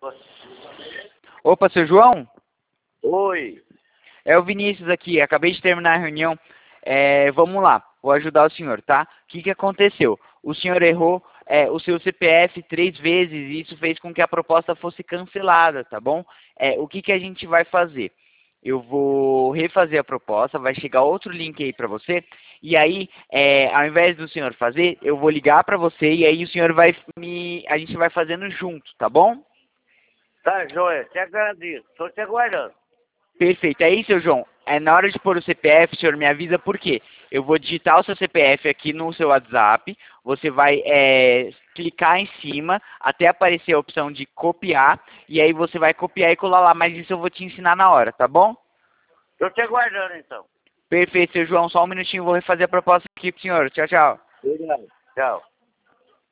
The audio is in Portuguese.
Opa, seu João? Oi. É o Vinícius aqui, acabei de terminar a reunião. Vamos lá, vou ajudar o senhor, tá? O que que aconteceu? O senhor errou o seu CPF 3 vezes e isso fez com que a proposta fosse cancelada, tá bom? O que que a gente vai fazer? Eu vou refazer a proposta, vai chegar outro link aí para você, e aí, ao invés do senhor fazer, eu vou ligar para você e aí o senhor a gente vai fazendo junto, tá bom? Tá, joia. Te agradeço. Tô te aguardando. Perfeito. Aí, seu João, na hora de pôr o CPF, o senhor me avisa por quê. Eu vou digitar o seu CPF aqui no seu WhatsApp, você vai clicar em cima até aparecer a opção de copiar, e aí você vai copiar e colar lá, mas isso eu vou te ensinar na hora, tá bom? Tô te aguardando, então. Perfeito, seu João, só um minutinho, vou refazer a proposta aqui pro senhor. Tchau, tchau. Obrigado. Tchau.